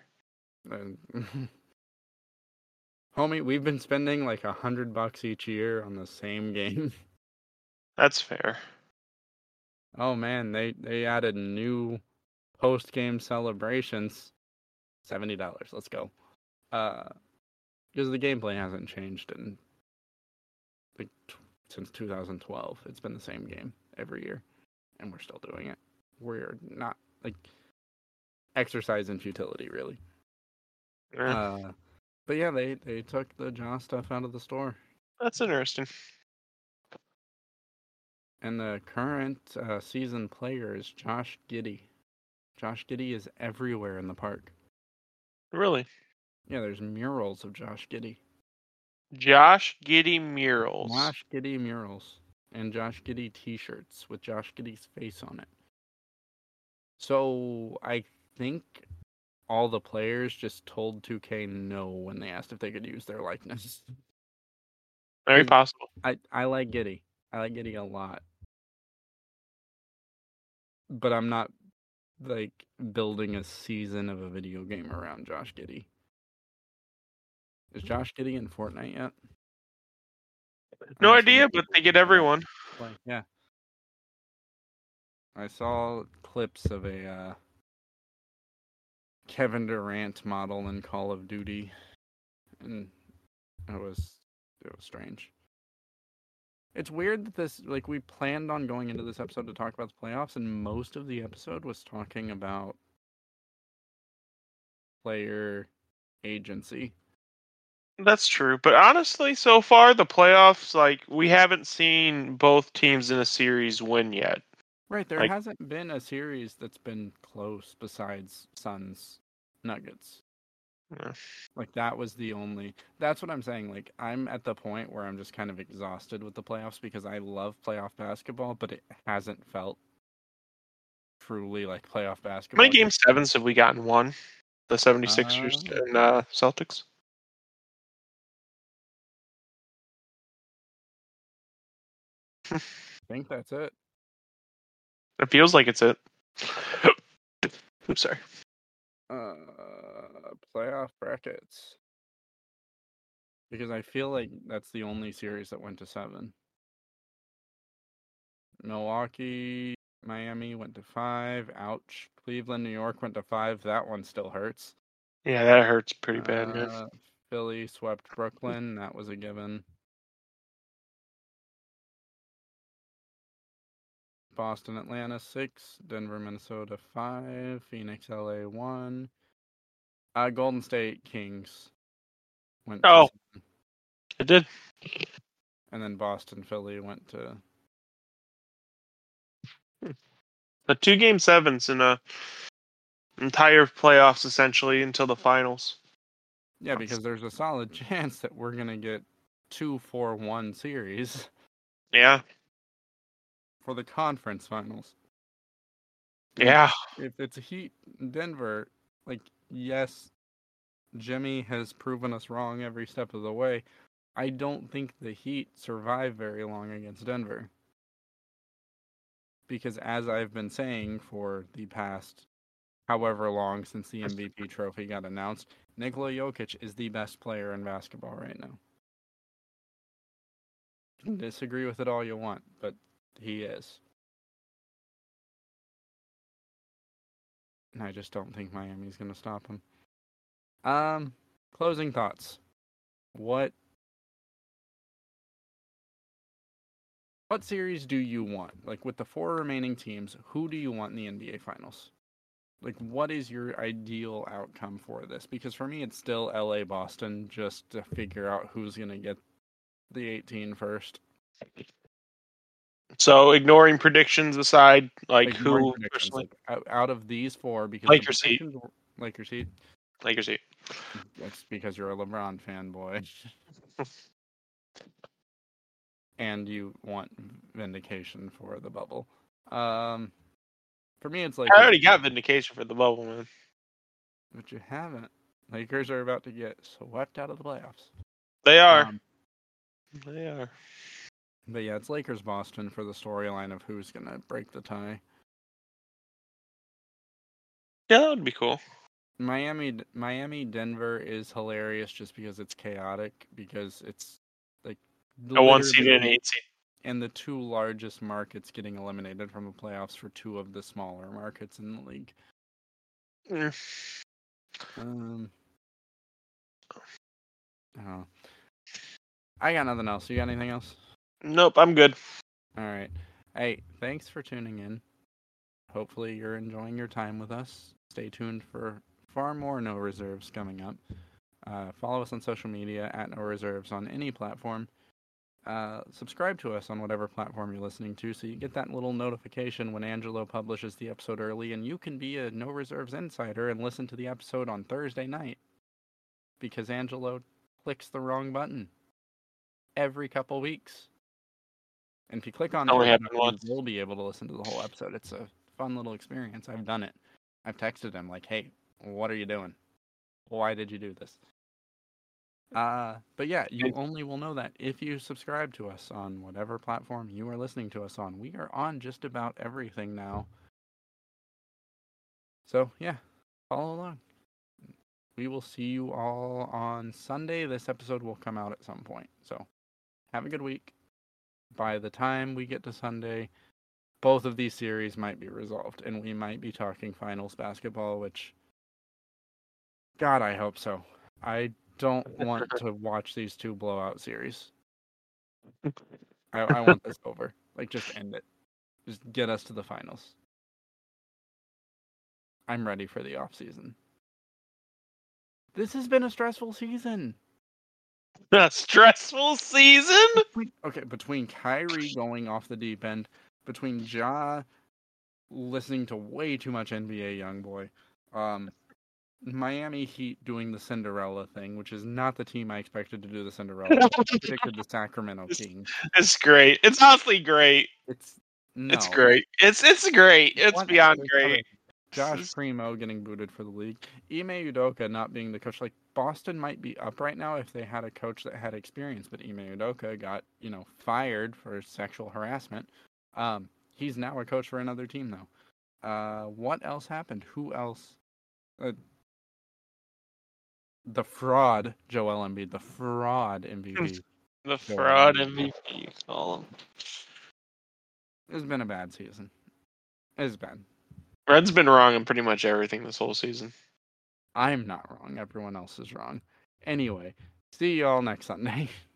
Homie, we've been spending like $100 each year on the same game. That's fair. Oh man, they added new post game celebrations. $70. Let's go. Because the gameplay hasn't changed in like since 2012. It's been the same game every year, and we're still doing it. We're not like exercise in futility, really. Yeah, But yeah, they took the Ja stuff out of the store, that's interesting. and the current season player is Josh Giddey. Josh Giddey is everywhere in the park. Really. Yeah, there's murals of Josh Giddey. Josh Giddey murals. Josh Giddey murals and Josh Giddey T-shirts with Josh Giddey's face on it. So I think all the players just told 2K no when they asked if they could use their likeness. Very possible. I like Giddey. I like Giddey a lot. But I'm not like building a season of a video game around Josh Giddey. Is Josh Giddey in Fortnite yet? No idea, but they get everyone. Yeah. I saw clips of a Kevin Durant model in Call of Duty, and it was strange. It's weird that this, like, we planned on going into this episode to talk about the playoffs, and most of the episode was talking about player agency. That's true, but honestly, so far the playoffs, like we haven't seen both teams in a series win yet. Right, there Like- hasn't been a series that's been close besides Suns Nuggets. Yeah. Like, that was the only. That's what I'm saying. Like, I'm at the point where I'm just kind of exhausted with the playoffs because I love playoff basketball, but it hasn't felt truly like playoff How basketball. many game sevens have we gotten won? The 76ers and Celtics? I think that's it. It feels like it's it. Oops, sorry. Playoff brackets. Because I feel like that's the only series that went to 7. Milwaukee, Miami went to 5. Ouch. Cleveland, New York went to 5. That one still hurts. Yeah, that hurts pretty bad, man. Philly swept Brooklyn. That was a given. Boston, Atlanta 6. Denver, Minnesota 5. Phoenix, LA 1. Golden State Kings went to 7. It did. And then Boston, Philly went to... The 2 Game 7s in a entire playoffs, essentially, until the finals. Yeah, because there's a solid chance that we're going to get 2-4-1 series. Yeah. For the conference finals. Yeah. If it's Heat Denver, like, yes, Jimmy has proven us wrong every step of the way. I don't think the Heat survive very long against Denver. Because as I've been saying for the past however long since the MVP trophy got announced, Nikola Jokic is the best player in basketball right now. You can disagree with it all you want, but he is. And I just don't think Miami's going to stop him. Closing thoughts. What series do you want? Like, with the 4 remaining teams, who do you want in the NBA Finals? Like, what is your ideal outcome for this? Because for me, it's still LA Boston, just to figure out who's going to get the 18 first. So, ignoring predictions aside, like Ignoring who predictions, personally? like, out of these 4, because Lakers the Heat. predictions were Lakers Heat. Lakers Heat. That's because you're a LeBron fanboy. And you want vindication for the bubble. For me, it's like I already got vindication for the bubble, man. But you haven't. Lakers are about to get swept out of the playoffs. They are. They are. But yeah, it's Lakers Boston for the storyline of who's gonna break the tie. Yeah, that would be cool. Miami Denver is hilarious just because it's chaotic, because it's like A 1 seed and an 8 seed. And the 2 largest markets getting eliminated from the playoffs for 2 of the smaller markets in the league. Oh. I got nothing else. You got anything else? Nope, I'm good. All right. Hey, thanks for tuning in. Hopefully you're enjoying your time with us. Stay tuned for far more No Reserves coming up. Follow us on social media at No Reserves on any platform. Subscribe to us on whatever platform you're listening to so you get that little notification when Angelo publishes the episode early, and you can be a No Reserves insider and listen to the episode on Thursday night because Angelo clicks the wrong button every couple weeks. And if you click on it, you will be able to listen to the whole episode. It's a fun little experience. I've done it. I've texted him like, hey, what are you doing? Why did you do this? But yeah, you only will know that if you subscribe to us on whatever platform you are listening to us on. We are on just about everything now. So yeah, follow along. We will see you all on Sunday. This episode will come out at some point. So have a good week. By the time we get to Sunday, both of these series might be resolved, and we might be talking finals basketball, which, God, I hope so. I don't want to watch these 2 blowout series. I want this over. Like, just end it. Just get us to the finals. I'm ready for the off-season. This has been a stressful season. A stressful season? Between Kyrie going off the deep end, between Ja listening to way too much NBA YoungBoy, Miami Heat doing the Cinderella thing, which is not the team I expected to do the Cinderella. I predicted the Sacramento Kings. It's great. It's honestly great. It's great. It's great. It's beyond great. Josh Primo getting booted for the league. Ime Udoka not being the coach. Like, Boston might be up right now if they had a coach that had experience, but Ime Udoka got, fired for sexual harassment. he's now a coach for another team, though. What else happened? Who else? The fraud, Joel Embiid, the fraud MVP. The fraud MVP, you call him. It's been a bad season. It's bad. Red's been wrong on pretty much everything this whole season. I'm not wrong. Everyone else is wrong. Anyway, see y'all next Sunday.